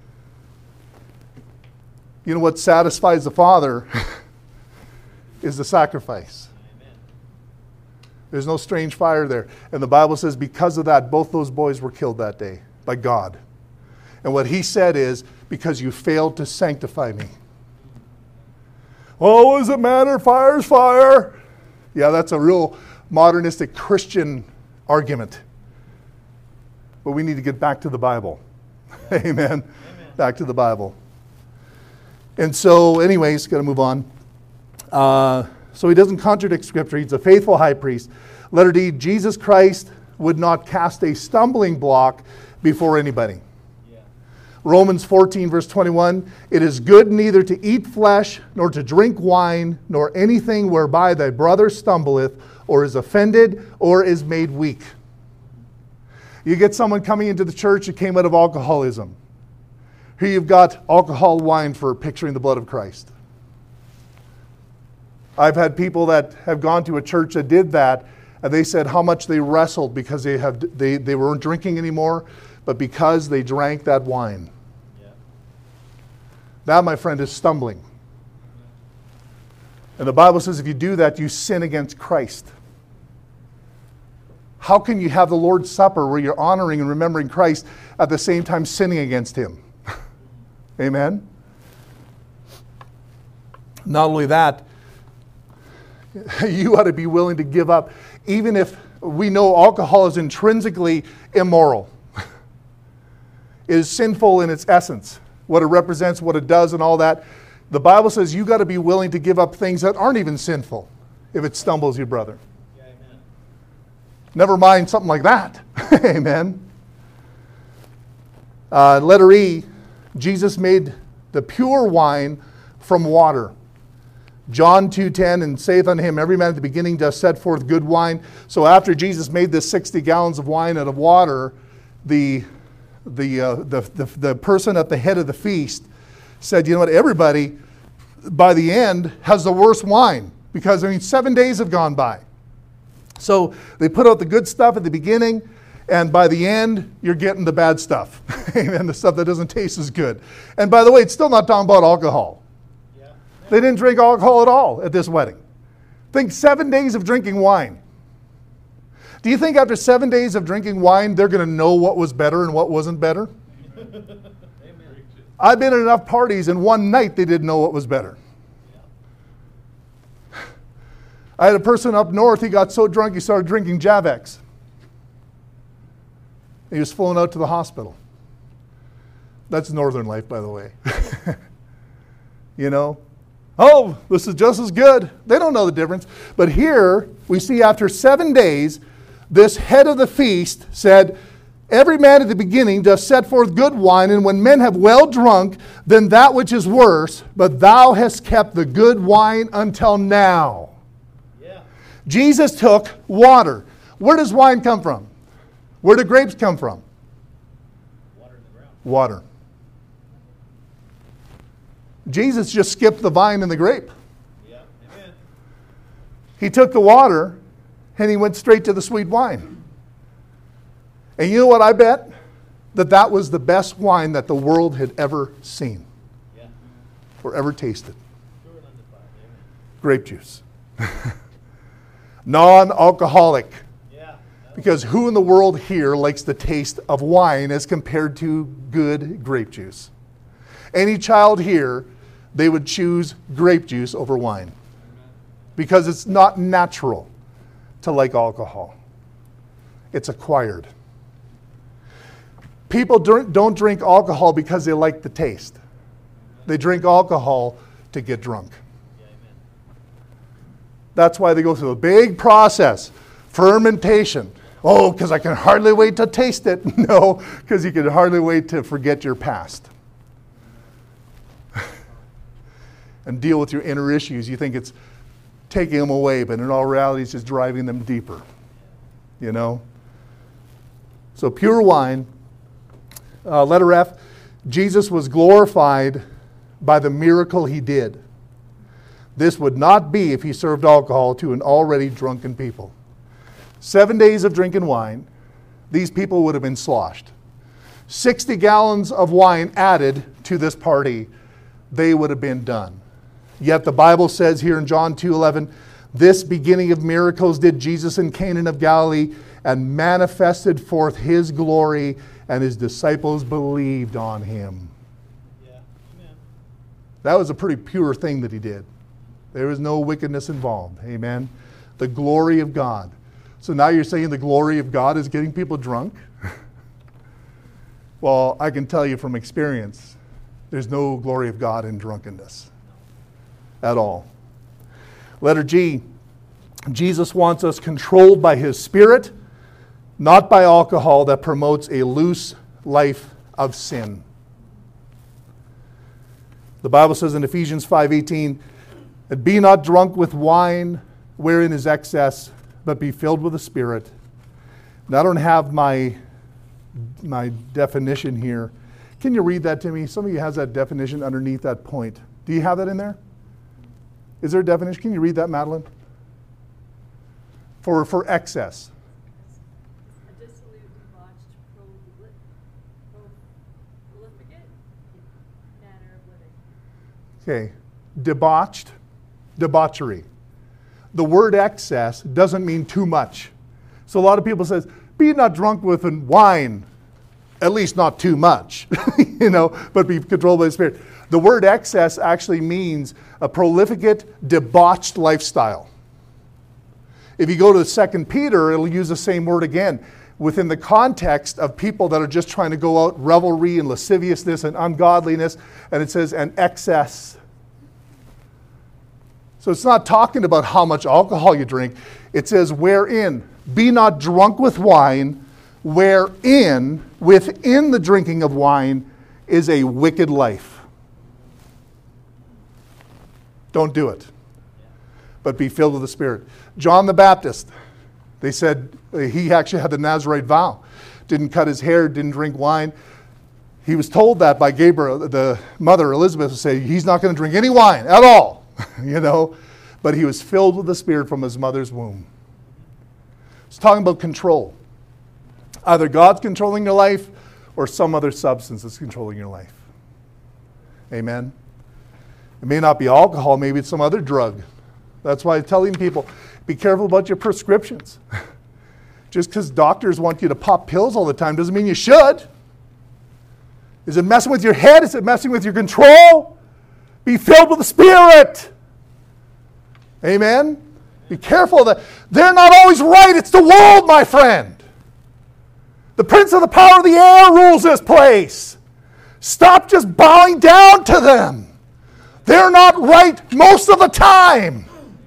Speaker 1: You know what satisfies the Father is the sacrifice. Amen. There's no strange fire there. And the Bible says because of that, both those boys were killed that day by God. And what he said is, because you failed to sanctify me. Oh, what does it matter? Fire's fire. Yeah, that's a real modernistic Christian argument. But we need to get back to the Bible. Yeah. Amen. Amen. Back to the Bible. And so, anyways, got to move on. Uh, so he doesn't contradict Scripture. He's a faithful high priest. Letter D, Jesus Christ would not cast a stumbling block before anybody. Yeah. Romans fourteen, verse twenty-one, it is good neither to eat flesh, nor to drink wine, nor anything whereby thy brother stumbleth, or is offended, or is made weak. You get someone coming into the church that came out of alcoholism. Here you've got alcohol wine for picturing the blood of Christ. I've had people that have gone to a church that did that, and they said how much they wrestled because they have they, they weren't drinking anymore, but because they drank that wine. Yeah. That, my friend, is stumbling. And the Bible says if you do that, you sin against Christ. How can you have the Lord's Supper where you're honoring and remembering Christ at the same time sinning against Him? Amen? Not only that, you ought to be willing to give up, even if we know alcohol is intrinsically immoral. It is sinful in its essence, what it represents, what it does, and all that. The Bible says you got to be willing to give up things that aren't even sinful if it stumbles your brother. Yeah, amen. Never mind something like that. Amen. Uh, letter E, Jesus made the pure wine from water. John two ten, and saith unto him, every man at the beginning does set forth good wine. So after Jesus made this sixty gallons of wine out of water, the, the, uh, the, the, the person at the head of the feast said, you know what, everybody by the end has the worst wine because, I mean, seven days have gone by. So they put out the good stuff at the beginning, and by the end, you're getting the bad stuff. And the stuff that doesn't taste as good. And by the way, it's still not talking about alcohol. Yeah. They didn't drink alcohol at all at this wedding. Think seven days of drinking wine. Do you think after seven days of drinking wine, they're going to know what was better and what wasn't better? Amen. I've been at enough parties, and one night they didn't know what was better. Yeah. I had a person up north, he got so drunk he started drinking Javex. He was flown out to the hospital. That's northern life, by the way. You know? Oh, this is just as good. They don't know the difference. But here, we see after seven days, this head of the feast said, every man at the beginning does set forth good wine, and when men have well drunk, then that which is worse, but thou hast kept the good wine until now. Yeah. Jesus took water. Where does wine come from? Where do grapes come from? Water in the ground. Water. Jesus just skipped the vine and the grape. Yeah. Amen. He took the water and he went straight to the sweet wine. And you know what I bet? That that was the best wine that the world had ever seen. Yeah. Or ever tasted. Grape juice. Non-alcoholic. Because who in the world here likes the taste of wine as compared to good grape juice? Any child here, they would choose grape juice over wine. Because it's not natural to like alcohol. It's acquired. People don't drink alcohol because they like the taste. They drink alcohol to get drunk. That's why they go through a big process. Fermentation. Oh, because I can hardly wait to taste it. No, because you can hardly wait to forget your past. And deal with your inner issues. You think it's taking them away, but in all reality, it's just driving them deeper. You know? So pure wine. Uh, letter F, Jesus was glorified by the miracle he did. This would not be if he served alcohol to an already drunken people. Seven days of drinking wine, these people would have been sloshed. sixty gallons of wine added to this party, they would have been done. Yet the Bible says here in John two eleven, this beginning of miracles did Jesus in Cana of Galilee and manifested forth his glory, and his disciples believed on him. Yeah. Amen. That was a pretty pure thing that he did. There was no wickedness involved. Amen. The glory of God. So now you're saying the glory of God is getting people drunk? Well, I can tell you from experience, There's no glory of God in drunkenness at all. Letter G, Jesus wants us controlled by his Spirit, not by alcohol that promotes a loose life of sin. The Bible says in Ephesians five eighteen, that be not drunk with wine wherein is excess, but be filled with the Spirit. And I don't have my, my definition here. Can you read that to me? Some of you has that definition underneath that point. Do you have that in there? Is there a definition? Can you read that, Madeline? For, for excess.
Speaker 2: A dissolute, debauched, profligate manner of living.
Speaker 1: Okay. Debauched, debauchery. The word excess doesn't mean too much. So a lot of people says, be not drunk with wine, at least not too much, you know, but be controlled by the Spirit. The word excess actually means a prolificate, debauched lifestyle. If you go to Second Peter, it'll use the same word again within the context of people that are just trying to go out revelry and lasciviousness and ungodliness, and it says an excess. So it's not talking about how much alcohol you drink. It says wherein, be not drunk with wine, wherein, within the drinking of wine, is a wicked life. Don't do it. But be filled with the Spirit. John the Baptist, they said he actually had the Nazarite vow. Didn't cut his hair, didn't drink wine. He was told that by Gabriel, the mother Elizabeth, to say he's not going to drink any wine at all, you know. But he was filled with the Spirit from his mother's womb. It's talking about control. Either God's controlling your life or some other substance is controlling your life. Amen. It may not be alcohol, maybe it's some other drug. That's why I'm telling people, be careful about your prescriptions. Just because doctors want you to pop pills all the time doesn't mean you should. Is it messing with your head? Is it messing with your control? Be filled with the Spirit. Amen? Be careful that they're not always right. It's the world, my friend. The prince of the power of the air rules this place. Stop just bowing down to them. They're not right most of the time.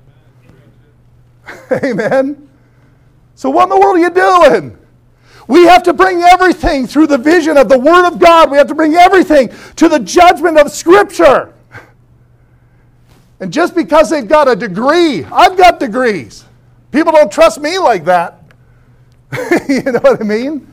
Speaker 1: Amen? So what in the world are you doing? We have to bring everything through the vision of the Word of God. We have to bring everything to the judgment of Scripture. And just because they've got a degree, I've got degrees. People don't trust me like that. You know what I mean?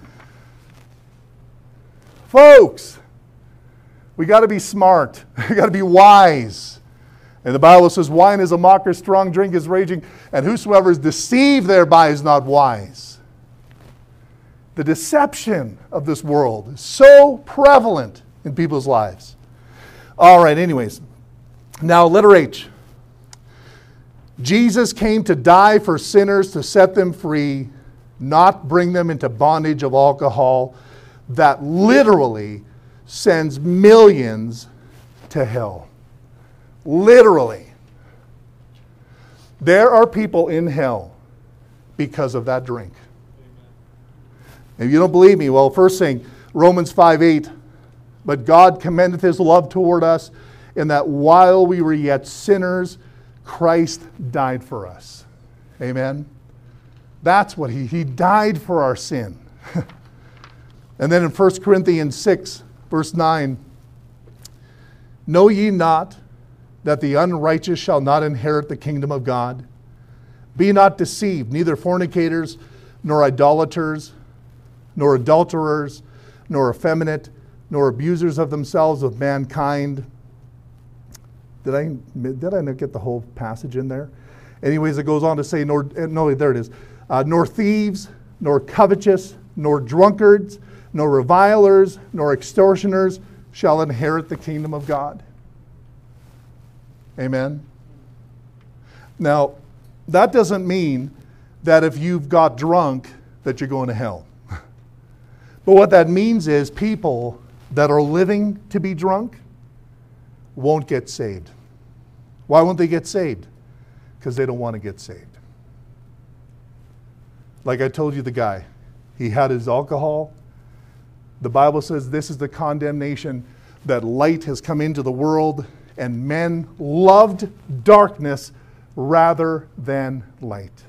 Speaker 1: Folks, we got to be smart. We got to be wise. And the Bible says, wine is a mocker, strong drink is raging, and whosoever is deceived thereby is not wise. The deception of this world is so prevalent in people's lives. All right, anyways. Now, letter H. Jesus came to die for sinners to set them free, not bring them into bondage of alcohol that literally sends millions to hell. Literally. There are people in hell because of that drink. If you don't believe me, well, first thing, Romans five eight, but God commendeth his love toward us, in that while we were yet sinners, Christ died for us. Amen? That's what he, he died for our sin. And then in First Corinthians six, verse nine, know ye not that the unrighteous shall not inherit the kingdom of God? Be not deceived, neither fornicators, nor idolaters, nor adulterers, nor effeminate, nor abusers of themselves with mankind. Did I did I not get the whole passage in there? Anyways, it goes on to say, nor no, there it is. Uh, nor thieves, nor covetous, nor drunkards, nor revilers, nor extortioners shall inherit the kingdom of God. Amen. Now, that doesn't mean that if you've got drunk that you're going to hell. But what that means is people that are living to be drunk won't get saved. Why won't they get saved? Because they don't want to get saved. Like I told you, the guy, he had his alcohol. The Bible says this is the condemnation. that light has come into the world, and men loved darkness rather than light.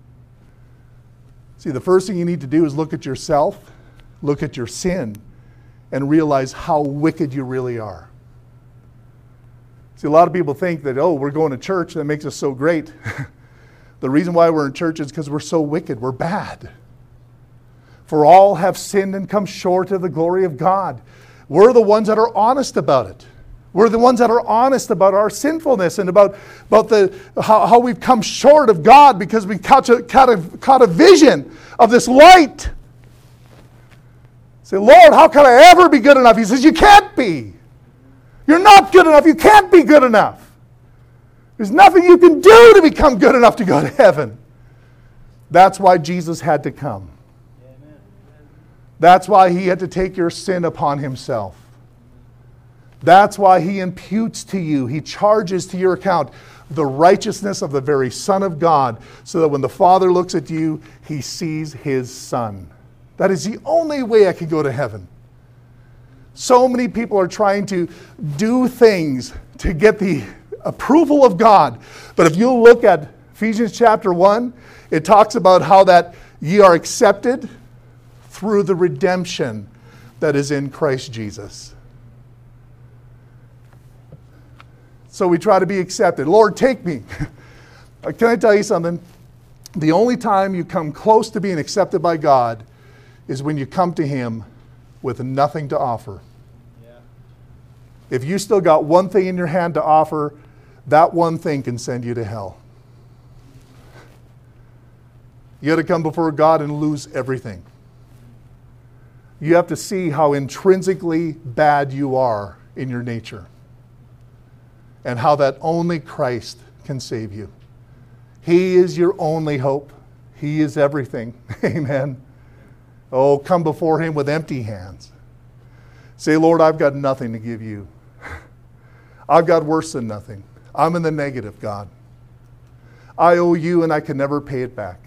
Speaker 1: See, the first thing you need to do is look at yourself, look at your sin, and realize how wicked you really are. See, a lot of people think that, oh, we're going to church, that makes us so great. The reason why we're in church is because we're so wicked, we're bad. For all have sinned and come short of the glory of God. We're the ones that are honest about it. We're the ones that are honest about our sinfulness and about, about the, how, how we've come short of God because we caught a, caught, a, caught a vision of this light. Say, Lord, how can I ever be good enough? He says, you can't be. You're not good enough. You can't be good enough. There's nothing you can do to become good enough to go to heaven. That's why Jesus had to come. Amen. That's why he had to take your sin upon himself. That's why he imputes to you, he charges to your account the righteousness of the very Son of God, so that when the Father looks at you, he sees his Son. That is the only way I can go to heaven. So many people are trying to do things to get the approval of God. But if you look at Ephesians chapter one, it talks about how that ye are accepted through the redemption that is in Christ Jesus. So we try to be accepted. Lord, take me. Can I tell you something? The only time you come close to being accepted by God is when you come to him with nothing to offer. Yeah. If you still got one thing in your hand to offer, that one thing can send you to hell. You got to come before God and lose everything. You have to see how intrinsically bad you are in your nature, and how that only Christ can save you. He is your only hope. He is everything. Amen. Oh, come before him with empty hands. Say, Lord, I've got nothing to give you. I've got worse than nothing. I'm in the negative, God. I owe you and I can never pay it back.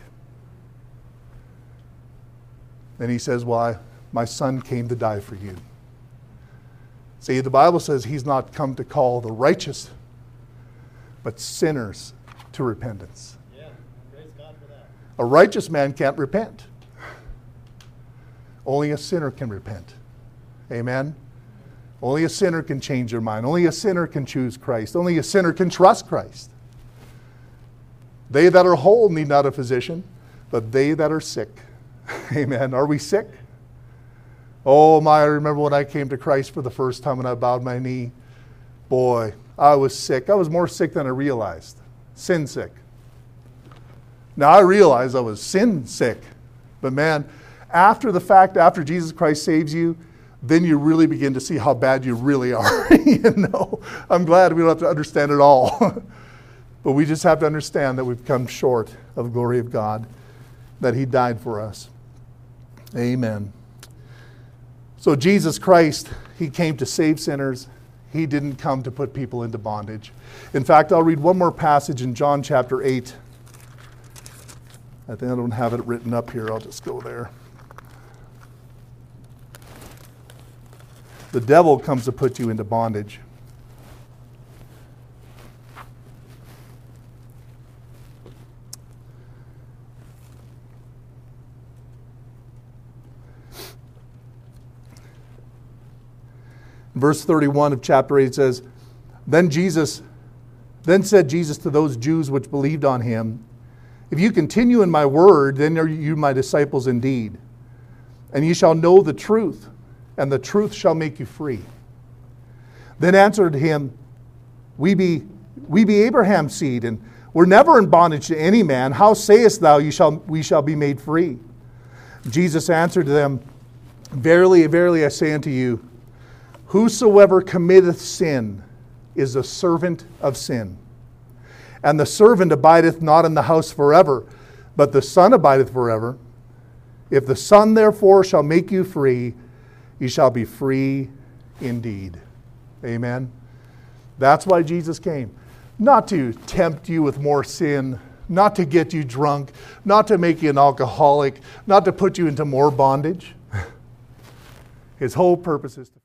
Speaker 1: Then he says, why? My Son came to die for you. See, the Bible says he's not come to call the righteous, but sinners to repentance. Yeah, praise God for that. A righteous man can't repent. Only a sinner can repent. Amen? Only a sinner can change their mind. Only a sinner can choose Christ. Only a sinner can trust Christ. They that are whole need not a physician, but they that are sick. Amen. Are we sick? Oh my, I remember when I came to Christ for the first time and I bowed my knee. Boy, I was sick. I was more sick than I realized. Sin sick. Now I realized I was sin sick. But man, after the fact, after Jesus Christ saves you, then you really begin to see how bad you really are. You know, I'm glad we don't have to understand it all. But we just have to understand that we've come short of the glory of God, that he died for us. Amen. So Jesus Christ, he came to save sinners. He didn't come to put people into bondage. In fact, I'll read one more passage in John chapter eight. I think I don't have it written up here. I'll just go there. The devil comes to put you into bondage. Verse thirty-one of chapter eight says, Then Jesus, then said Jesus to those Jews which believed on him, If you continue in my word, then are you my disciples indeed. And ye shall know the truth, and the truth shall make you free. Then answered him, We be we be Abraham's seed, and were never in bondage to any man. How sayest thou, you shall we shall be made free? Jesus answered them, Verily, verily, I say unto you, whosoever committeth sin is a servant of sin. And the servant abideth not in the house forever, but the Son abideth forever. If the Son therefore shall make you free, ye shall be free indeed. Amen. That's why Jesus came. Not to tempt you with more sin, not to get you drunk, not to make you an alcoholic, not to put you into more bondage. His whole purpose is to